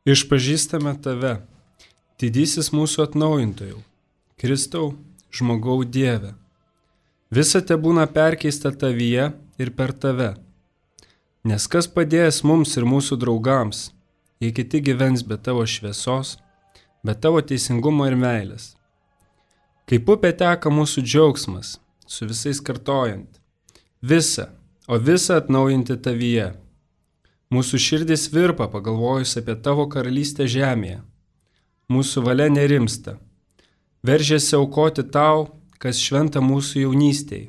Išpažįstame tave, didysis mūsų atnaujintojau, Kristau, žmogau Dieve. Visa te būna perkeista tavyje ir per tave. Nes kas padės mums ir mūsų draugams, jei kiti gyvens be tavo šviesos, be tavo teisingumo ir meilės. Kaip upė teka mūsų džiaugsmas, su visais kartojant. Visa atnaujinti tavyje. Mūsų širdis virpa pagalvojus apie tavo karalystę žemėje. Mūsų valia nerimsta. Veržiasi aukoti tau, kas šventa mūsų jaunystėje.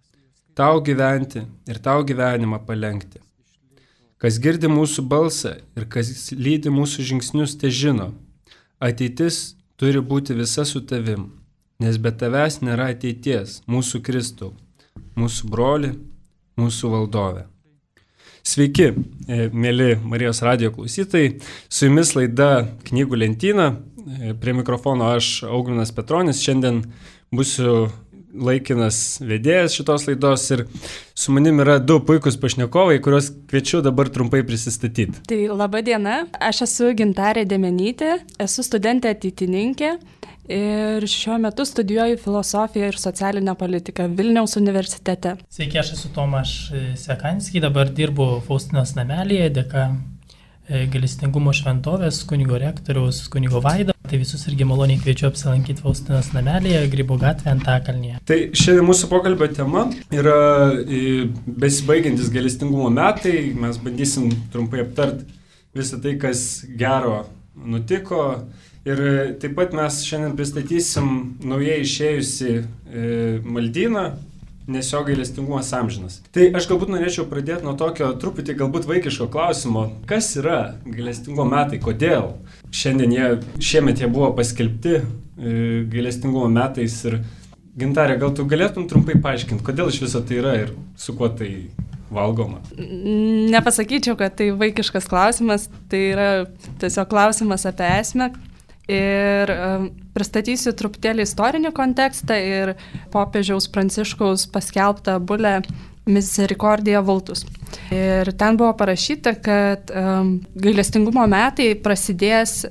Tau gyventi ir tau gyvenimą palengti. Kas girdi mūsų balsą ir kas lydi mūsų žingsnius, te žino. Ateitis turi būti visa su tavim, nes be tavęs nėra ateities, mūsų Kristau, mūsų broli, mūsų valdove. Sveiki, mėly Marijos radijo klausytojai, su jumis laida Knygų lentyna, prie mikrofono aš Augminas Petronis, šiandien būsiu laikinas vedėjas šitos laidos ir su manim yra du puikūs pašnekovai, kuriuos kviečiu dabar trumpai prisistatyti. Tai laba diena, aš esu Gintarė Dėmenytė, esu studentė ateitininkė ir šiuo metu studijuoju filosofiją ir socialinę politiką Vilniaus universitete. Sveiki, aš esu Tomaš Sekanski, dabar dirbu Faustinos namelyje, dėka gailestingumo šventovės, kunigo rektoriaus, kunigo Vaido. Tai visus irgi maloniai kviečiu apsilankyti Faustinos namelyje, Grybų gatvė Antakalnyje. Tai šiandien mūsų pokalbio tema yra besibaigiantis gailestingumo metai. Mes bandysim trumpai aptarti visą tai, kas gero nutiko. Ir taip pat mes šiandien pristatysim naujai išėjusi maldyną, nes jo gailestingumas amžinas. Tai aš galbūt norėčiau pradėti nuo tokio truputį galbūt vaikiško klausimo. Kas yra gailestingumo metai? Kodėl? Šiemet jie buvo paskelbti gailestingumo metais ir Gintarė, gal tu galėtum trumpai paaiškinti, kodėl iš viso tai yra ir su kuo tai valgoma? Nepasakyčiau, kad tai vaikiškas klausimas, tai yra tiesiog klausimas apie esmę. Ir pristatysiu truputėlį istorinį kontekstą ir popiežiaus Pranciškaus paskelbtą bulę Misericordia Vultus. Ir ten buvo parašyta, kad gailestingumo metai prasidės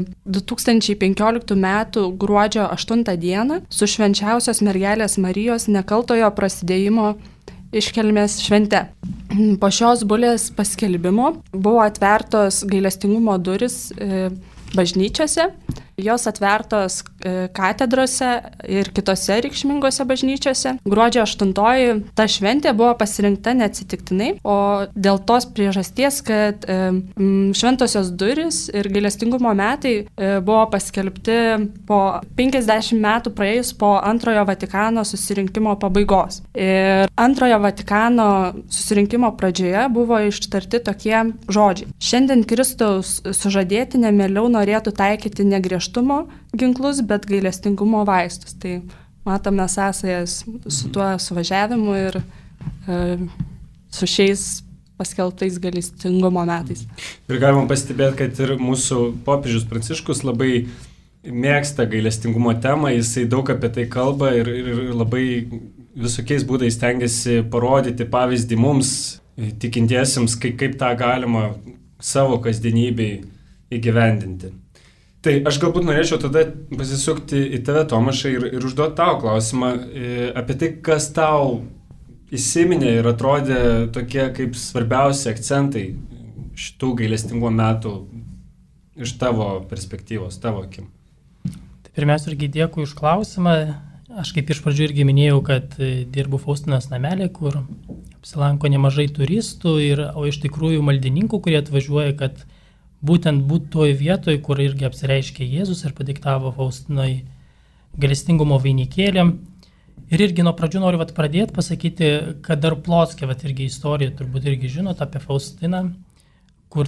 2015 m. gruodžio 8 dieną su švenčiausios mergelės Marijos nekaltojo prasidėjimo iškilmės švente. Po šios bulės paskelbimo buvo atvertos gailestingumo durys bažnyčiose, jos atvertos katedrose ir kitose reikšmingose bažnyčiose. Gruodžio 8 ta šventė buvo pasirinkta neatsitiktinai, o dėl tos priežasties, kad šventosios durys ir gailestingumo metai buvo paskelbti po 50 metų praėjus po Antrojo Vatikano susirinkimo pabaigos. Ir Antrojo Vatikano susirinkimo pradžioje buvo ištarti tokie žodžiai. Šiandien Kristaus sužadėtinė mieliau norėtų taikyti ne griežtumo ginklus, bet gailestingumo vaistus. Tai matome sąsajas su tuo suvažiavimu ir su šiais paskelbtais gailestingumo metais. Ir galima pastebėti, kad ir mūsų popiežius Pranciškus labai mėgsta gailestingumo temą, jisai daug apie tai kalba ir labai visokiais būdais stengiasi parodyti pavyzdį mums, tikintiesiems, kaip tą galima savo kasdienybėj įgyvendinti. Tai aš galbūt norėčiau tada pasisukti į tave, Tomašai, ir užduoti tau klausimą apie tai, kas tau įsiminė ir atrodė tokie kaip svarbiausi akcentai šitų gailestingumo metų iš tavo perspektyvos, tavo akim. Tai pirmiausia, irgi dėkui už klausimą. Aš kaip iš pradžių irgi minėjau, kad dirbu Faustinos namelė, kur apsilanko nemažai turistų, o iš tikrųjų maldininkų, kurie atvažiuoja, kad būtent būt toj vietoj, kur irgi apsireiškė Jėzus ir padiktavo Faustinoj gailestingumo vainikėlį. Ir irgi nuo pradžių noriu pradėti pasakyti, kad dar Plockė, irgi istorija, turbūt irgi žinot apie Faustiną, kur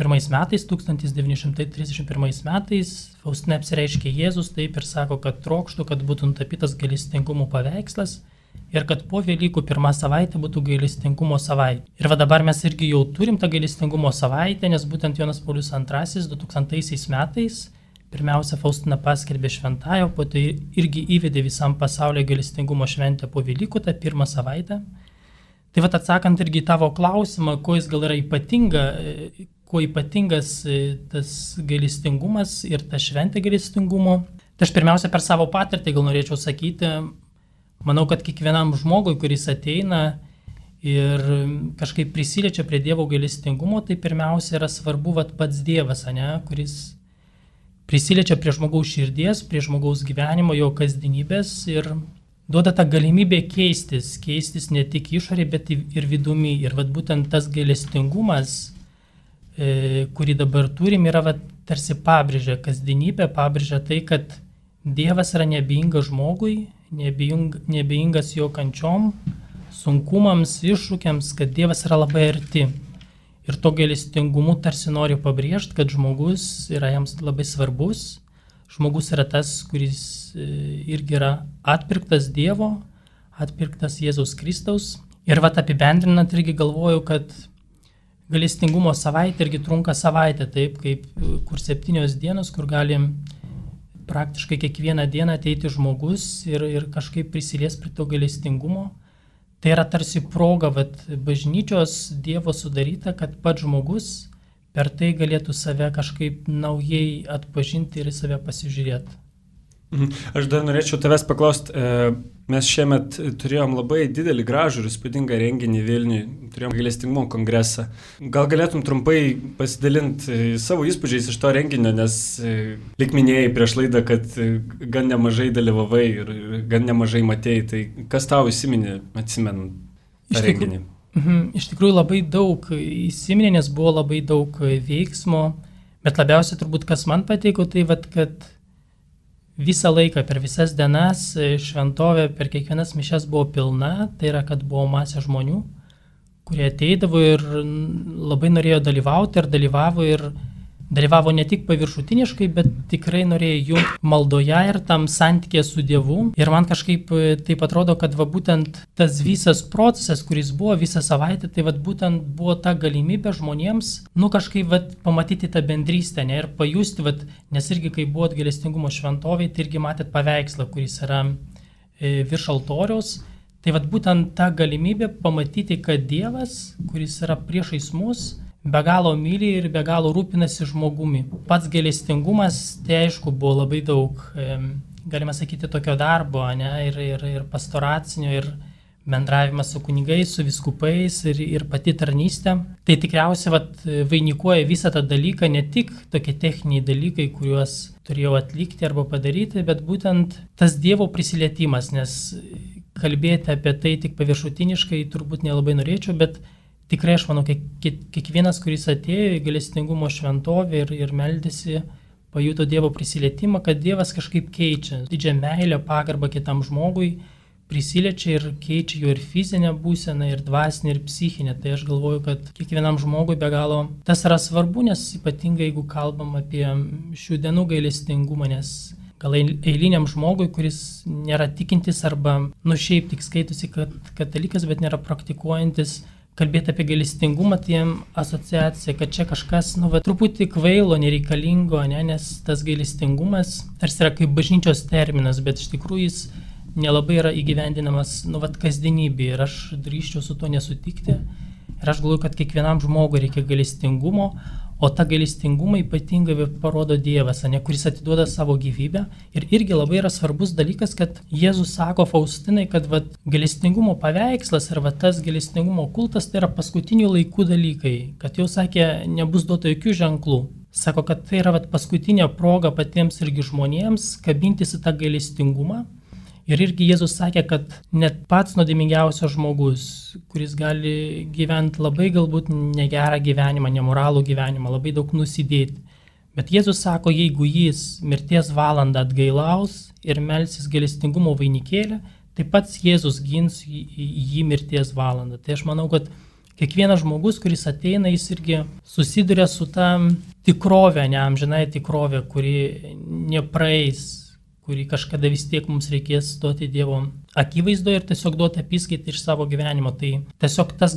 1931 metais Faustina apsireiškė Jėzus taip ir sako, kad trokštų, kad būtų nutapytas gailestingumo paveikslas ir kad po Velykų pirmą savaitę būtų gailestingumo savaitė. Ir dabar mes irgi jau turim tą gailestingumo savaitę, nes būtent Jonas Paulius II 2000 metais pirmiausia Faustina paskelbė šventąją, po tai irgi įvedė visam pasaulyje gailestingumo šventę po Velykų tą pirmą savaitę. Tai atsakant irgi tavo klausimą, kuo jis gal yra ypatinga, kuo ypatingas tas gailestingumas ir ta šventė gailestingumo. Tai aš pirmiausia per savo patirtį gal norėčiau sakyti, manau, kad kiekvienam žmogui, kuris ateina ir kažkaip prisiliečia prie Dievo gailestingumo, tai pirmiausia yra svarbu pats Dievas, kuris prisiliečia prie žmogaus širdies, prie žmogaus gyvenimo, jo kasdienybės ir duoda tą galimybę keistis ne tik išorėje, bet ir vidumi. Ir būtent tas gailestingumas, kurį dabar turim, yra tarsi pabrėžia kasdienybę, pabrėžia tai, kad Dievas yra neabejingas žmogui, neabejingas jo kančiom, sunkumams, iššūkiams, kad Dievas yra labai arti. Ir to gailestingumu tarsi nori pabrėžti, kad žmogus yra jiems labai svarbus. Žmogus yra tas, kuris irgi yra atpirktas Dievo, atpirktas Jėzaus Kristaus. Ir apibendrinant irgi galvoju, kad gailestingumo savaitė irgi trunka savaitę, taip kaip kur 7 dienos, kur galim praktiškai kiekvieną dieną ateiti žmogus ir kažkaip prisilies prie to gailestingumo. Tai yra tarsi proga bažnyčios Dievo sudaryta, kad pats žmogus per tai galėtų save kažkaip naujai atpažinti ir į save pasižiūrėti. Aš dar norėčiau tavęs paklausti, mes šiemet turėjom labai didelį gražų ir įspūdingą renginį Vilniuje, turėjom gailestingumo kongresą. Gal galėtum trumpai pasidalinti savo įspūdžiais iš to renginio, nes lyg minėjai prieš laidą, kad gan nemažai dalyvavai ir gan nemažai matėjai, tai kas tau įsiminė, atsimenant tą renginį? Iš tikrųjų labai daug įsiminė, nes buvo labai daug veiksmo, bet labiausiai turbūt kas man patiko, tai kad visą laiką, per visas dienas šventovė per kiekvienas mišias buvo pilna, tai yra, kad buvo masė žmonių, kurie ateidavo ir labai norėjo dalyvauti ir dalyvavo ne tik paviršutiniškai, bet tikrai norėjo jungti maldoje ir tam santykėje su Dievu. Ir man kažkaip taip atrodo, kad būtent tas visas procesas, kuris buvo visą savaitę, tai būtent buvo ta galimybė žmonėms, kažkaip pamatyti tą bendrystę, ir pajusti, nes irgi kai buvo gailestingumo šventovėje, tai irgi matėt paveikslą, kuris yra virš altoriaus. Tai būtent ta galimybė pamatyti, kad Dievas, kuris yra priešais mus, be galo myli ir be galo rūpinasi žmogumi. Pats gailestingumas, tai aišku, buvo labai daug, galima sakyti, tokio darbo, ir pastoracinio, ir bendravimas su kunigais, su vyskupais, ir pati tarnystė. Tai tikriausiai vainikuoja visą tą dalyką, ne tik tokie techniniai dalykai, kuriuos turėjau atlikti arba padaryti, bet būtent tas Dievo prisilietimas, nes kalbėti apie tai tik paviršutiniškai turbūt nelabai norėčiau, bet tikrai aš manau, kiekvienas, kuris atėjo į gailestingumo šventovę ir meldėsi, pajuto Dievo prisilietimą, kad Dievas kažkaip keičia. Didžią meilę, pagarbą kitam žmogui prisiliečia ir keičia jo ir fizinę būseną, ir dvasinę, ir psichinę. Tai aš galvoju, kad kiekvienam žmogui be galo tas yra svarbu, nes ypatingai jeigu kalbam apie šių dienų gailestingumą, nes gal eiliniam žmogui, kuris nėra tikintis arba šiaip tik skaitosi katalikas, bet nėra praktikuojantis, kalbėti apie gailestingumą, tai jam asociacija, kad čia kažkas, truputį kvailo, nereikalingo, nes tas gailestingumas tarsi yra kaip bažnyčios terminas, bet iš tikrųjų jis nelabai yra įgyvendinamas, kasdienybėje ir aš drįsčiau su to nesutikti. Ir aš galvoju, kad kiekvienam žmogui reikia gailestingumo, o tą gailestingumą ypatingai parodo Dievas, kuris atiduoda savo gyvybę. Ir irgi labai yra svarbus dalykas, kad Jėzus sako Faustinai, kad gailestingumo paveikslas ir tas gailestingumo kultas tai yra paskutinių laikų dalykai, kad jau sakė, nebus duota jokių ženklų. Sako, kad tai yra paskutinė proga patiems irgi žmonėms kabintis į tą gailestingumą. Ir irgi Jėzus sakė, kad net pats nuodėmingiausias žmogus, kuris gali gyventi labai galbūt negerą gyvenimą, nemoralų gyvenimą, labai daug nusidėti. Bet Jėzus sako, jeigu jis mirties valandą atgailaus ir melsis gailestingumo vainikėlį, tai pats Jėzus gins jį mirties valandą. Tai aš manau, kad kiekvienas žmogus, kuris ateina, jis irgi susiduria su ta tikrovė, neamžinai tikrovė, kuri nepraeis, kurį kažkada vis tiek mums reikės duoti Dievo akivaizdoje ir tiesiog duoti apyskaitą iš savo gyvenimo. Tai tiesiog tas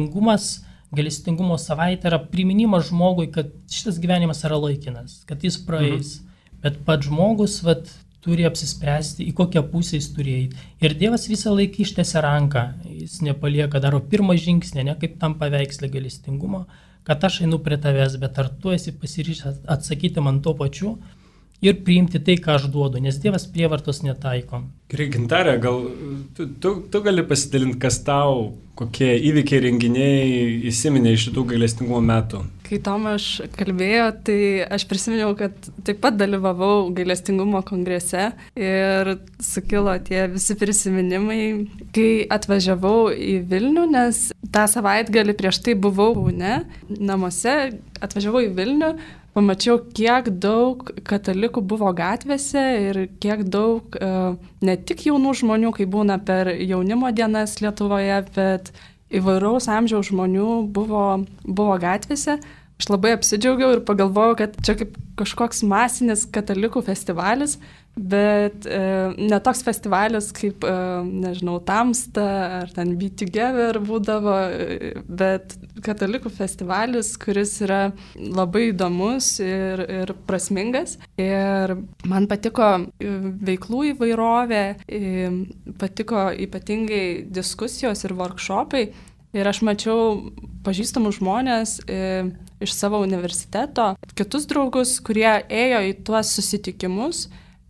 gailestingumo savaitė yra priminimas žmogui, kad šitas gyvenimas yra laikinas, kad jis praeis. Bet pats žmogus turi apsispręsti, į kokią pusę jis turi eiti. Ir Dievas visą laiką ištiesia ranką, jis nepalieka, daro pirmą žingsnį, ne kaip tam paveikslė gailestingumo, kad aš einu prie tavęs, bet ar tu esi pasiryžęs atsakyti man tuo pačiu ir priimti tai, ką aš duodu, nes Dievas prievartos netaiko. Gerai, Gintarė, gal tu gali pasidalinti, kas tau, kokie įvykiai, renginiai įsiminė iš šitų gailestingumo metų? Kai Tomas kalbėjo, tai aš prisiminiau, kad taip pat dalyvavau gailestingumo kongrese ir sukilo tie visi prisiminimai, kai atvažiavau į Vilnių, nes tą savaitgalį prieš tai buvau namuose, atvažiavau į Vilnių, pamačiau, kiek daug katalikų buvo gatvėse ir kiek daug ne tik jaunų žmonių, kai būna per jaunimo dienas Lietuvoje, bet įvairaus amžiaus žmonių buvo gatvėse. Aš labai apsidžiaugiau ir pagalvojau, kad čia kaip kažkoks masinis katalikų festivalis, bet ne toks festivalis kaip, nežinau, Tamsta ar ten Be Together būdavo, bet katalikų festivalis, kuris yra labai įdomus ir prasmingas. Ir man patiko veiklų įvairovė, patiko ypatingai diskusijos ir workshopai. Ir aš mačiau pažįstamų žmonės iš savo universiteto, kitus draugus, kurie ėjo į tuos susitikimus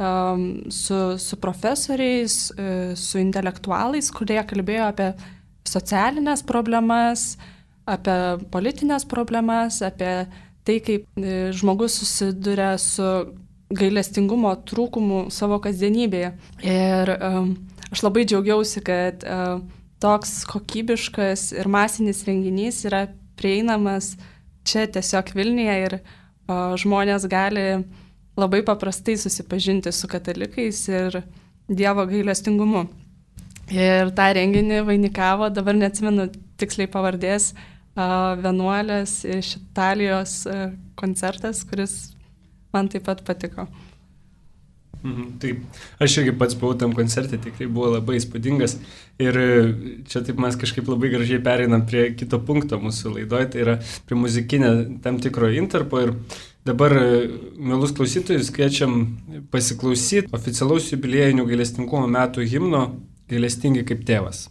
su profesoriais, su intelektualais, kurie kalbėjo apie socialinės problemas, apie politinės problemas, apie tai, kaip žmogus susiduria su gailestingumo trūkumu savo kasdienybėje. Ir aš labai džiaugiausi, kad toks kokybiškas ir masinis renginys yra prieinamas čia tiesiog Vilniuje ir žmonės gali labai paprastai susipažinti su katalikais ir Dievo gailestingumu. Ir tą renginį vainikavo, dabar neatsimenu tiksliai pavardės, vienuolės iš Italijos koncertas, kuris man taip pat patiko. Taip, aš irgi pats buvau tam koncerte, tikrai buvo labai įspūdingas ir čia taip mes kažkaip labai gražiai pereinam prie kito punkto mūsų laidoje, tai yra prie muzikinio tam tikro intarpo ir dabar, mielus klausytojus, kviečiam pasiklausyti oficialaus jubiliejinių gailestingumo metų himno Gailestingi kaip tėvas.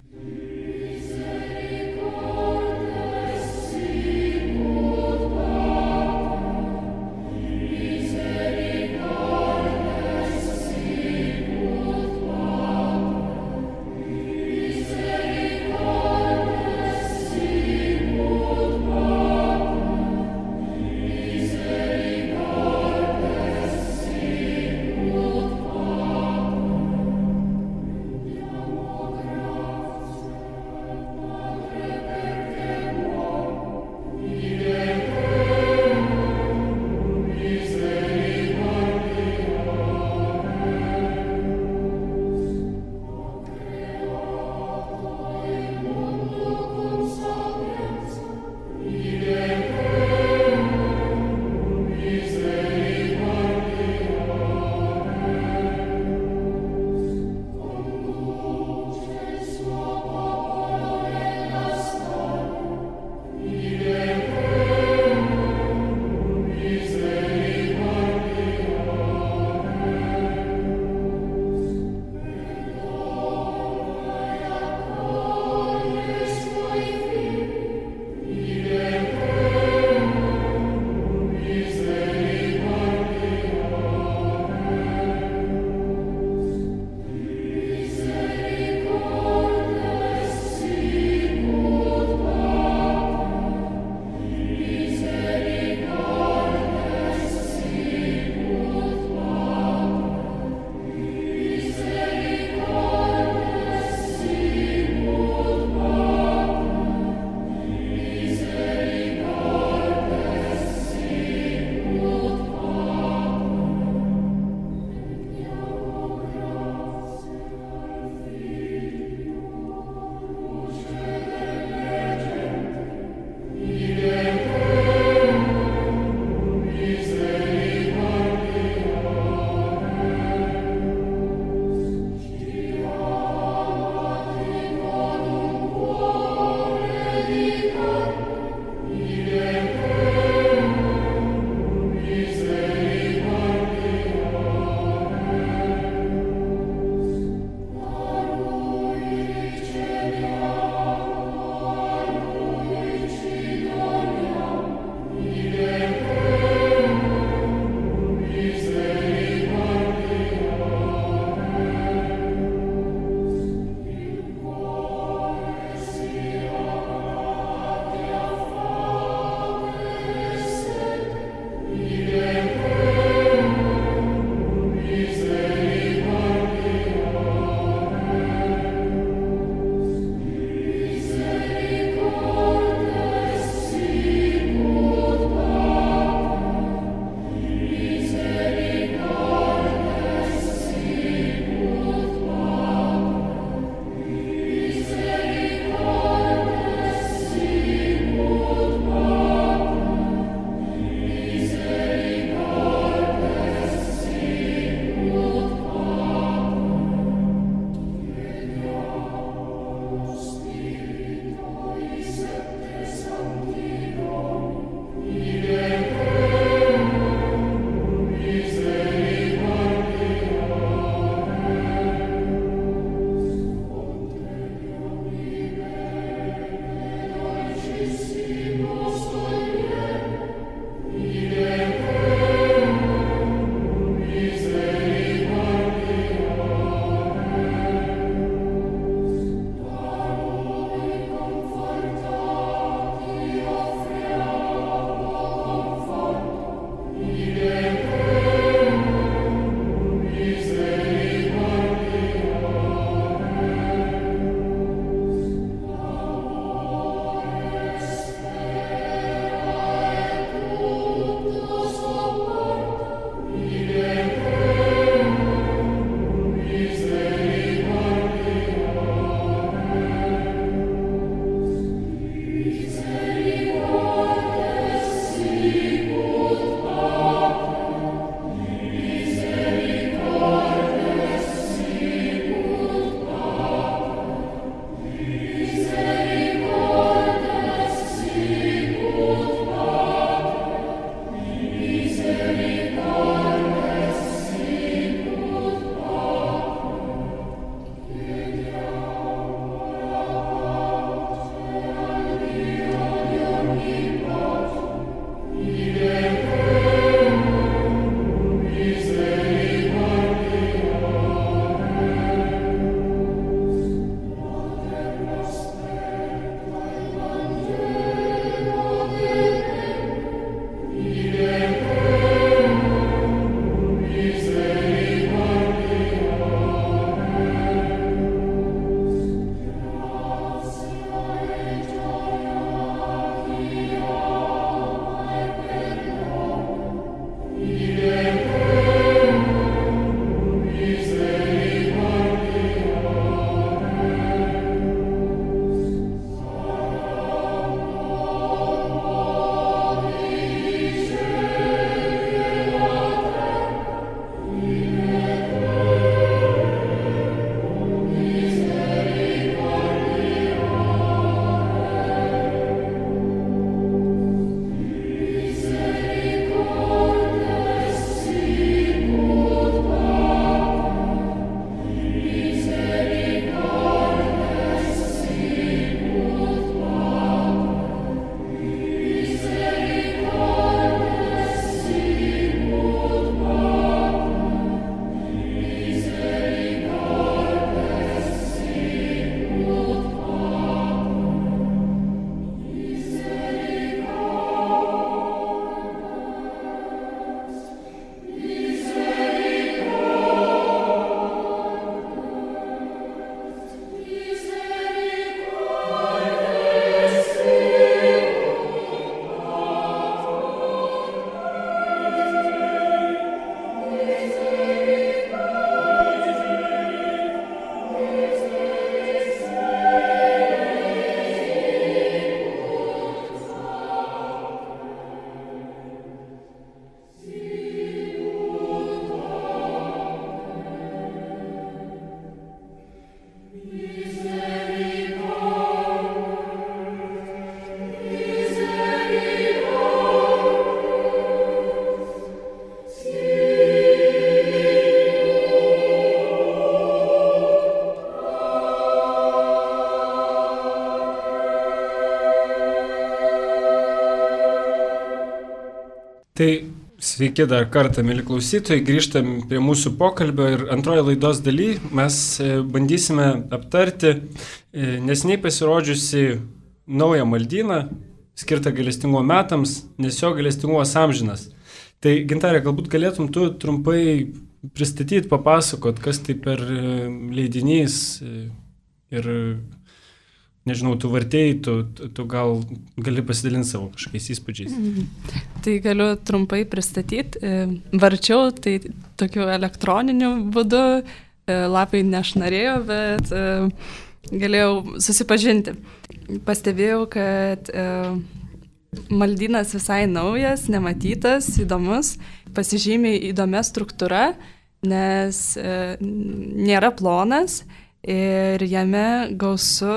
Tai sveiki dar kartą, mėly klausytojai, grįžtam prie mūsų pokalbio ir antroje laidos daly mes bandysime aptarti neseniai pasirodžiusi naują maldyną, skirtą gailestingumo metams, nes jo gailestingumas amžinas. Tai Gintarė, galbūt galėtum tu trumpai pristatyti, papasakot, kas tai per leidinys ir nežinau, tu vartėjai, tu gal gali pasidalinti savo kažkokiais įspūdžiais. Tai galiu trumpai pristatyti. Varčiau tai tokiu elektroniniu būdu, lapai nešnarėjo, bet galėjau susipažinti. Pastebėjau, kad maldynas visai naujas, nematytas, įdomus, pasižymiai įdomia struktūra, nes nėra plonas. Ir jame gausu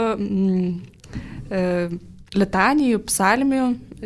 litanijų, psalmių,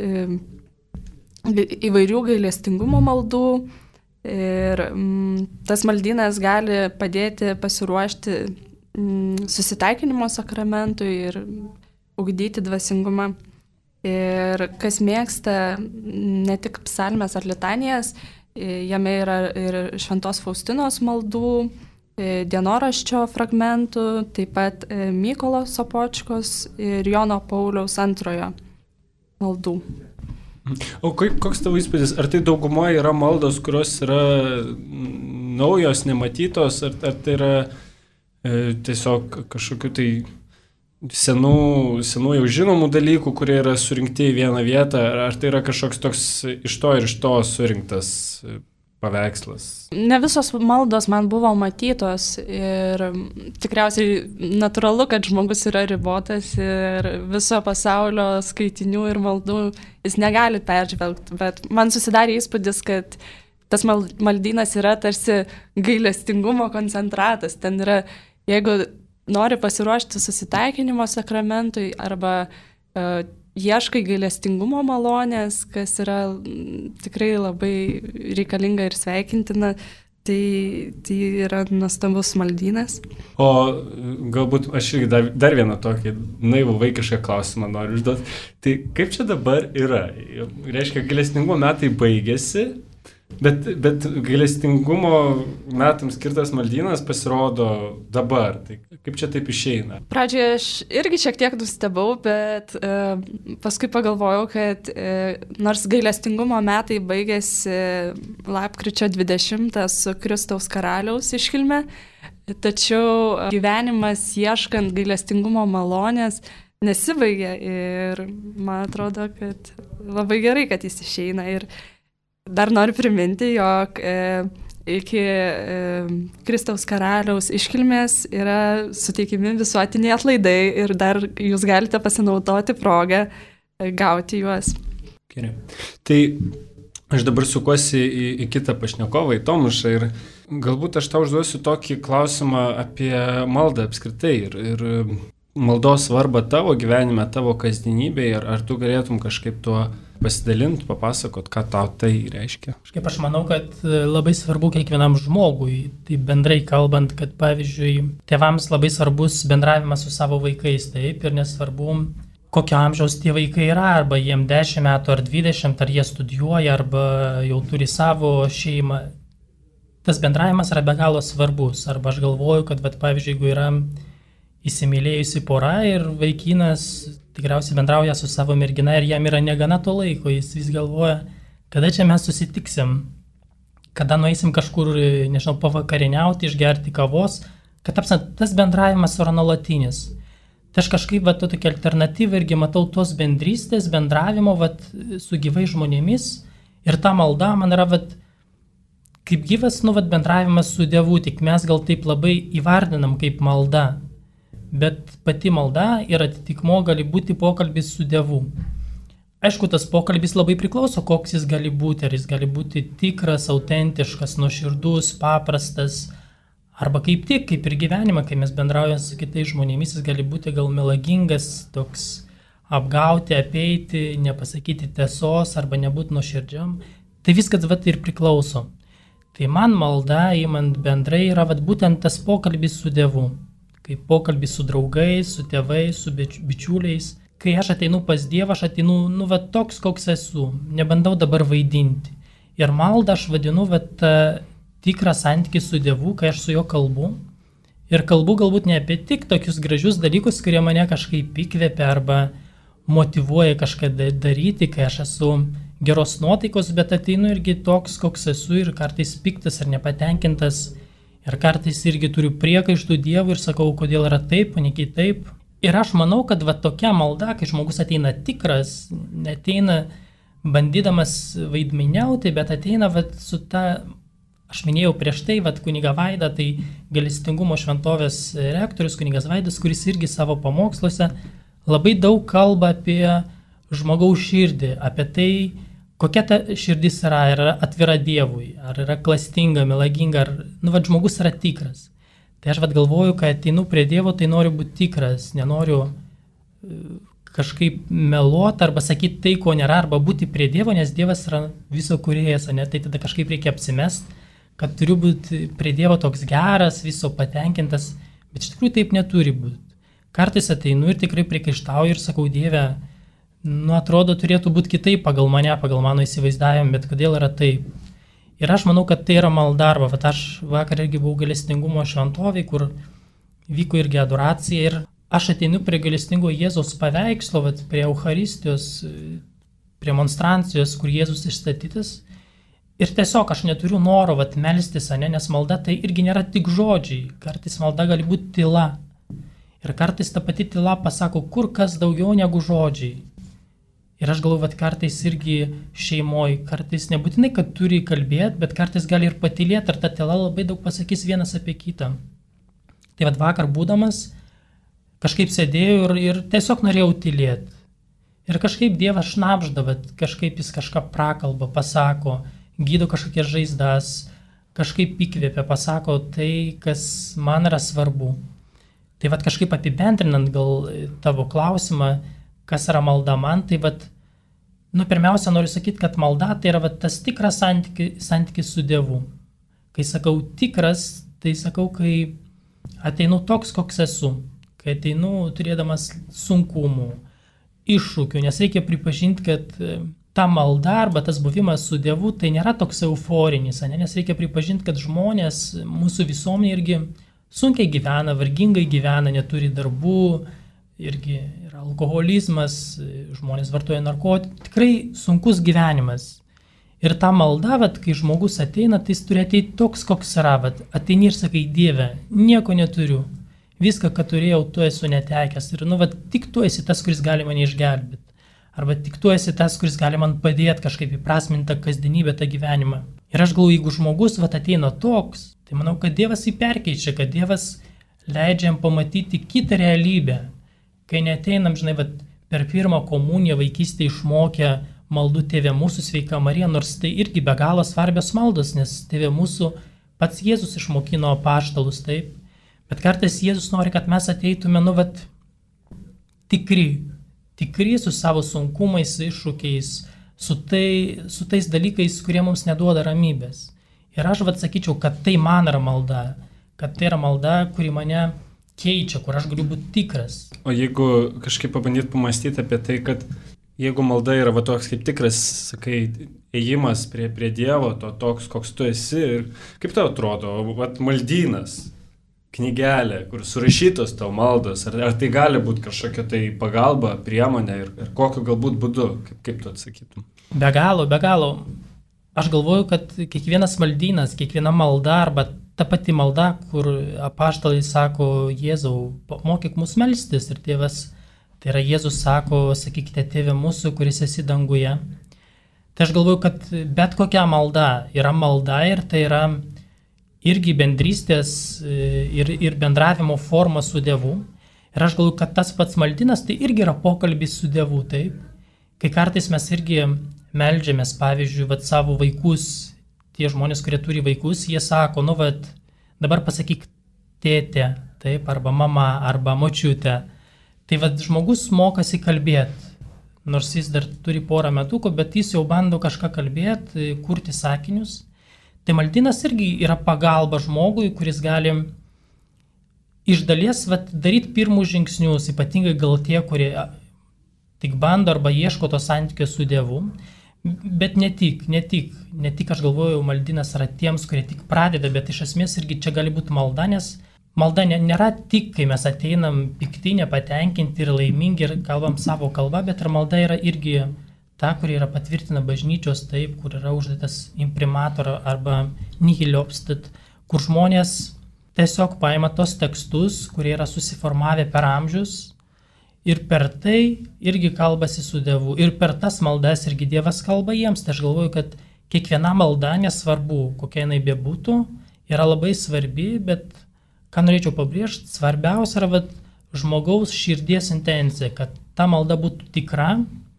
įvairių gailestingumo maldų. Ir tas maldynas gali padėti pasiruošti susitaikinimo sakramentui ir ugdyti dvasingumą. Ir kas mėgsta ne tik psalmes ar litanijas, jame yra ir Šventos Faustinos maldų, dienoraščio fragmentų, taip pat Mykolo Sopočkos ir Jono Pauliaus II maldų. O koks tavo įspūdis? Ar tai daugumoje yra maldos, kurios yra naujos, nematytos, ar tai yra tiesiog kažkokių tai senų jau žinomų dalykų, kurie yra surinkti į vieną vietą, ar tai yra kažkoks toks iš to surinktas paveikslas? Ne visos maldos man buvo matytos ir tikriausiai natūralu, kad žmogus yra ribotas ir viso pasaulio skaitinių ir maldų jis negali peržvelgti, bet man susidarė įspūdis, kad tas maldynas yra tarsi gailestingumo koncentratas. Ten yra, jeigu nori pasiruošti susitaikinimo sakramentui arba ieškai gailestingumo malonės, kas yra tikrai labai reikalinga ir sveikintina, tai yra nuostabus maldynas. O galbūt aš irgi dar vieną tokį naivų vaikišką klausimą noriu užduoti. Tai kaip čia dabar yra? Reiškia, gailestingumo metai baigėsi, bet gailestingumo metams skirtas maldynas pasirodo dabar. Tai kaip čia taip išeina? Pradžioje aš irgi šiek tiek nustebau, bet paskui pagalvojau, kad nors gailestingumo metai baigėsi lapkričio 20 su Kristaus karaliaus iškilme, tačiau gyvenimas ieškant gailestingumo malonės nesibaigia ir man atrodo, kad labai gerai, kad jis išeina. Ir dar noriu priminti, jog iki Kristaus karaliaus iškilmės yra suteikimi visuotiniai atlaidai ir dar jūs galite pasinaudoti progą gauti juos. Gerai. Tai aš dabar sukuosi į kitą pašnekovą, į Tomašą, ir galbūt aš tau užduosiu tokį klausimą apie maldą apskritai ir maldos svarbą tavo gyvenime, tavo kasdienybėje, ar tu galėtum kažkaip tuo pasidalinti, papasakot, ką tau tai reiškia? Kažkaip aš manau, kad labai svarbu kiekvienam žmogui, tai bendrai kalbant, kad pavyzdžiui, tėvams labai svarbus bendravimas su savo vaikais, taip, ir nesvarbu, kokio amžiaus tie vaikai yra, arba jiem 10 metų ar 20, ar jie studijuoja, arba jau turi savo šeimą. Tas bendravimas yra be galo svarbus, arba aš galvoju, kad, pavyzdžiui, jeigu yra įsimylėjusi pora ir vaikinas tikriausiai bendrauja su savo mergina ir jam yra negana to laiko, jis vis galvoja, kada čia mes susitiksim, kada nueisim kažkur, nežinau, pavakarieniauti, išgerti kavos, kad tas bendravimas yra nuolatinis. Tai aš kažkaip tokia alternatyva irgi matau tos bendrystės, bendravimo su gyvai žmonėmis ir ta malda man yra kaip gyvas bendravimas su Dievu, tik mes gal taip labai įvardinam kaip malda. Bet pati malda ir atitikmo gali būti pokalbis su Dievu. Aišku, tas pokalbis labai priklauso, koks jis gali būti. Ar jis gali būti tikras, autentiškas, nuoširdus, paprastas. Arba kaip tik, kaip ir gyvenime, kai mes bendraujame su kitais žmonėmis, jis gali būti gal melagingas, toks apgauti, apeiti, nepasakyti tiesos arba nebūti nuoširdžiam. Tai viskas ir priklauso. Tai man malda, įmant bendrai, yra būtent tas pokalbis su Dievu. Kaip pokalbis su draugais, su tėvais, su bičiuliais. Kai aš ateinu pas Dievą, aš ateinu, toks, koks esu. Nebandau dabar vaidinti. Ir maldą aš vadinu tikrą santykį su Dievu, kai aš su juo kalbu. Ir kalbu galbūt ne apie tik tokius gražius dalykus, kurie mane kažkaip įkvėpia arba motyvuoja kažką daryti, kai aš esu geros nuotaikos, bet ateinu irgi toks, koks esu ir kartais piktas ar nepatenkintas. Ir kartais irgi turiu priekaištų Dievui ir sakau, kodėl yra taip, o ne kitaip. Ir aš manau, kad tokia malda, kai žmogus ateina tikras, neteina bandydamas vaidmainiauti, bet ateina su ta... Aš minėjau prieš tai, kunigą Vaidą, tai gailestingumo šventovės rektorius kunigas Vaidas, kuris irgi savo pamoksluose labai daug kalba apie žmogaus širdį, apie tai, kokia ta širdis yra, ar yra atvira Dievui, ar yra klastinga, melaginga, ar žmogus yra tikras. Tai aš galvoju, kad ateinu prie Dievo, tai noriu būti tikras, nenoriu kažkaip meluoti arba sakyti tai, ko nėra, arba būti prie Dievo, nes Dievas yra viso kūrėjas, ne? Tai tada kažkaip reikia apsimesti, kad turiu būti prie Dievo toks geras, viso patenkintas, bet iš tikrųjų taip neturi būti. Kartais ateinu ir tikrai priekaištauju ir sakau, Dieve, atrodo, turėtų būti kitaip pagal mane, pagal mano įsivaizdavimą, bet kodėl yra taip? Ir aš manau, kad tai yra maldarba. Aš vakar irgi buvau gailestingumo šventovėje, kur vyko irgi adoracija ir aš ateinu prie gailestingo Jėzaus paveikslo, prie Eucharistijos, prie monstrancijos, kur Jėzus išstatytas. Ir tiesiog aš neturiu noro melstis, nes malda tai irgi nėra tik žodžiai. Kartais malda gali būti tyla. Ir kartais ta pati tyla pasako kur kas daugiau negu žodžiai. Ir aš galvoju, kartais irgi šeimoje, kartais nebūtinai, kad turi kalbėti, bet kartais gali ir patylėti, ar ta tyla labai daug pasakys vienas apie kitą. Tai vakar būdamas, kažkaip sėdėjau ir tiesiog norėjau tylėti. Ir kažkaip Dievas šnabžda, kažkaip jis kažką prakalba, pasako, gydo kažkokias žaizdas, kažkaip įkvėpia, pasako tai, kas man yra svarbu. Tai kažkaip apibendrinant gal tavo klausimą, kas yra malda man, tai pirmiausia noriu sakyti, kad malda tai yra tas tikras santykis su Dievu. Kai sakau tikras, tai sakau, kai ateinu toks, koks esu, kai ateinu turėdamas sunkumų, iššūkių, nes reikia pripažinti, kad ta malda arba tas buvimas su Dievu tai nėra toks euforinis, nes reikia pripažinti, kad žmonės mūsų visuomenė irgi sunkiai gyvena, vargingai gyvena, neturi darbų, irgi yra alkoholizmas, žmonės vartoja narkotikus, tikrai sunkus gyvenimas. Ir ta malda, kai žmogus ateina, tai jis turi ateiti toks, koks yra, ateini ir sakai, Dieve, nieko neturiu, viską, ką turėjau, tu esu netekęs ir tik tu esi tas, kuris gali mane išgelbėti. Arba tik tu esi tas, kuris gali man padėti kažkaip įprasminti tą kasdienybę, tą gyvenimą. Ir aš galvoju, jeigu žmogus ateina toks, tai manau, kad Dievas jį perkeičia, kad Dievas leidžia jam pamatyti kitą realybę. Kai neteinam, per pirmą komuniją vaikystėje išmokę maldų Tėve mūsų sveika Marija, nors tai irgi be galo svarbios maldos, nes Tėve mūsų pats Jėzus išmokino apaštalus, taip. Bet kartais Jėzus nori, kad mes ateitume, tikri su savo sunkumais, iššūkiais, su tais dalykais, kurie mums neduoda ramybės. Ir aš sakyčiau, kad tai man yra malda, kad tai yra malda, kuri mane keičia, kur aš galiu būti tikras. O jeigu kažkaip pabandyti pamastyti apie tai, kad jeigu malda yra toks kaip tikras, sakai, ėjimas prie Dievo, toks, koks tu esi, ir kaip tau atrodo, maldynas, knygelė, kur surašytos tau maldos, ar tai gali būti kažkokia tai pagalba, priemonė ir kokiu galbūt būdu, kaip tu atsakytum? Be galo. Aš galvoju, kad kiekvienas maldynas, kiekviena malda arba ta pati malda, kur apaštalai sako, Jėzau, mokyk mus melstis ir Tėvas, tai yra Jėzus sako, sakykite Tėve mūsų, kuris esi danguje. Tai aš galvoju, kad bet kokia malda yra malda ir tai yra irgi bendrystės ir bendravimo forma su Dievu. Ir aš galvoju, kad tas pats maldynas tai irgi yra pokalbis su Dievu, taip. Kai kartais mes irgi meldžiamės, pavyzdžiui, savo vaikus, tie žmonės, kurie turi vaikus, jie sako, dabar pasakyk tėtė, taip, arba mama, arba močiutė. Tai žmogus mokasi kalbėti, nors jis dar turi porą metukų, bet jis jau bando kažką kalbėti, kurti sakinius. Tai maldynas irgi yra pagalba žmogui, kuris gali iš dalies daryti pirmus žingsnius, ypatingai gal tie, kurie tik bando arba ieško to santykio su Dievu. Bet ne tik aš galvoju, maldynas yra tiems, kurie tik pradeda, bet iš esmės irgi čia gali būti malda, nes malda nėra tik, kai mes ateinam pikti, nepatenkinti ir laimingi ir kalbam savo kalbą, bet ir malda yra irgi ta, kuri yra patvirtina bažnyčios taip, kur yra uždėtas imprimator arba nihil obstat, kur žmonės tiesiog paima tos tekstus, kurie yra susiformavę per amžius, ir per tai irgi kalbasi su Dievu. Ir per tas maldas irgi Dievas kalba jiems. Tai aš galvoju, kad kiekviena malda, nesvarbu, kokia jinai bebūtų, yra labai svarbi, bet ką norėčiau pabrėžti, svarbiausia yra žmogaus širdies intencija, kad ta malda būtų tikra,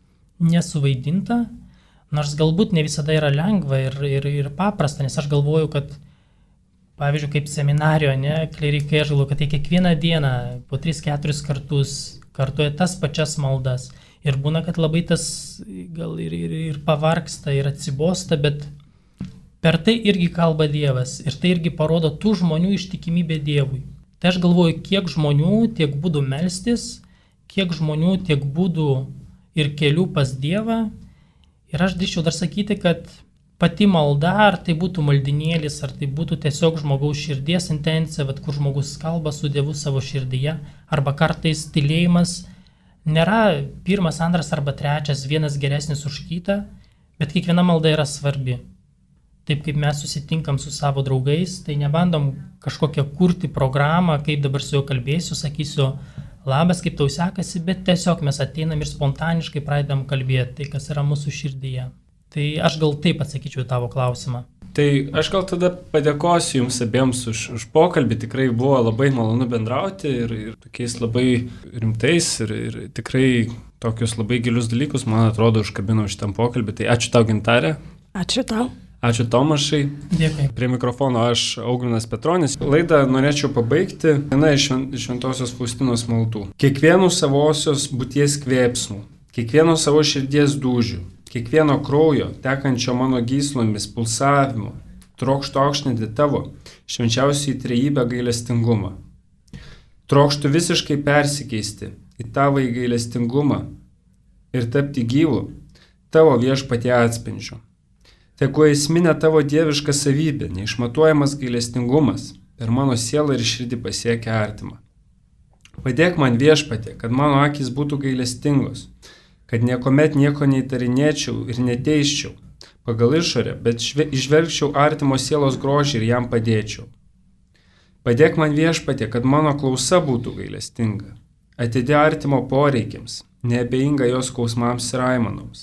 nesuvaidinta, nors galbūt ne visada yra lengva ir paprasta, nes aš galvoju, kad pavyzdžiui, kaip seminarijoje, klerikai, aš galvoju, kad tai kiekvieną dieną po 3-4 kartus kartuoja tas pačias maldas. Ir būna, kad labai tas gal ir pavargsta, ir atsibosta, bet per tai irgi kalba Dievas. Ir tai irgi parodo tų žmonių ištikimybę Dievui. Tai aš galvoju, kiek žmonių tiek būdų melstis, kiek žmonių tiek būdų ir kelių pas Dievą. Ir aš drįsčiau dar sakyti, kad pati malda, ar tai būtų maldinėlis, ar tai būtų tiesiog žmogaus širdies intencija, kur žmogus kalba su Dievu savo širdyje, arba kartais tylėjimas, nėra pirmas, antras arba trečias, vienas geresnis už kitą, bet kiekviena malda yra svarbi. Taip kaip mes susitinkam su savo draugais, tai nebandom kažkokią kurti programą, kaip dabar su juo kalbėsiu, sakysiu, labas, kaip tau sekasi, bet tiesiog mes ateinam ir spontaniškai pradedam kalbėti, tai kas yra mūsų širdyje. Tai aš gal taip atsakyčiau į tavo klausimą. Tai aš gal tada padėkosiu jums abiems už pokalbį, tikrai buvo labai malonu bendrauti ir tokiais labai rimtais ir tikrai tokius labai gilius dalykus, man atrodo, užkabinau šitam pokalbį. Tai ačiū tau, Gintarė. Ačiū tau. Ačiū Tomašai. Dėkui. Prie mikrofono aš, Augminas Petronis. Laidą norėčiau pabaigti viena iš Šventosios Faustinos maldų. Kiekvienų savosios būties kvėpsmų, kiekvieno savo širdies dūžių, kiekvieno kraujo, tekančio mano gyslomis, pulsavimu, trokštų aukštinti tavo švenčiausiai trejybę gailestingumą. Trokštų visiškai persikeisti į tavo gailestingumą ir tapti gyvu tavo viešpatie atspindžiu. Tegu esminė tavo dieviška savybė, neišmatuojamas gailestingumas per mano sielą ir širdį pasiekia artimą. Padėk man viešpatie, kad mano akys būtų gailestingos, kad niekuomet nieko neįtarinėčiau ir neteisčiau pagal išorę, bet išvelgčiau artimo sielos grožį ir jam padėčiau. Padėk man viešpatie, kad mano klausa būtų gailestinga, atidė artimo poreikiams, neabejinga jos skausmams ir aimanoms.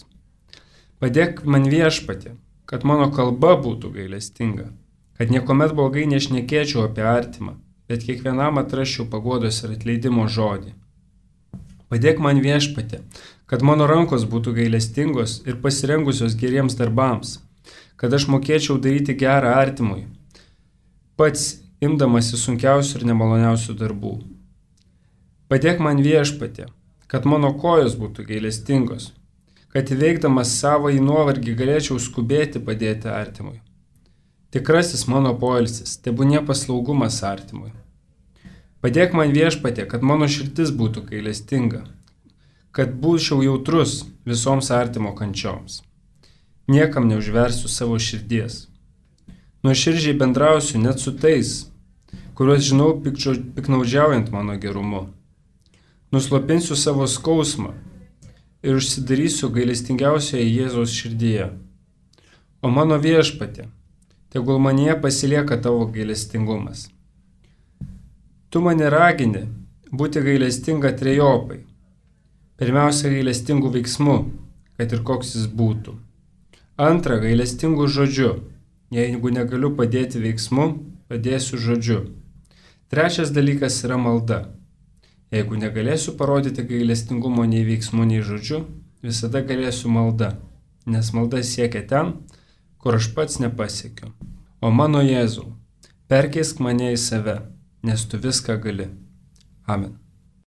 Padėk man viešpatie, kad mano kalba būtų gailestinga, kad niekuomet blogai nešnekėčiau apie artimą, bet kiekvienam atrasčiau paguodos ir atleidimo žodį. Padėk man viešpatie, kad mano rankos būtų gailestingos ir pasirengusios geriems darbams, kad aš mokėčiau daryti gerą artimui, pats imdamasi sunkiausių ir nemaloniausių darbų. Padėk man viešpatie, kad mano kojos būtų gailestingos, kad įveikdamas savo į nuovargį galėčiau skubėti padėti artimui. Tikrasis mano poilsis, tebūnie paslaugumas artimui. Padėk man viešpatie, kad mano širdis būtų gailestinga, kad būčiau jautrus visoms artimo kančioms. Niekam neužversiu savo širdies. Nuoširdžiai bendrausiu net su tais, kuriuos žinau piknaudžiaujant mano gerumu. Nuslopinsiu savo skausmą ir užsidarysiu gailestingiausioje Jėzaus širdyje. O mano viešpatie, tegul manyje pasilieka tavo gailestingumas. Tu mane ragini būti gailestinga trejopai. Pirmiausia, gailestingų veiksmų, kad ir koks jis būtų. Antra, gailestingų žodžiu. Jeigu negaliu padėti veiksmu, padėsiu žodžiu. Trečias dalykas yra malda. Jeigu negalėsiu parodyti gailestingumo nei veiksmu, nei žodžiu, visada galėsiu malda, nes malda siekia ten, kur aš pats nepasiekiu. O mano Jėzau, perkeisk mane į save, nes tu viską gali. Amen.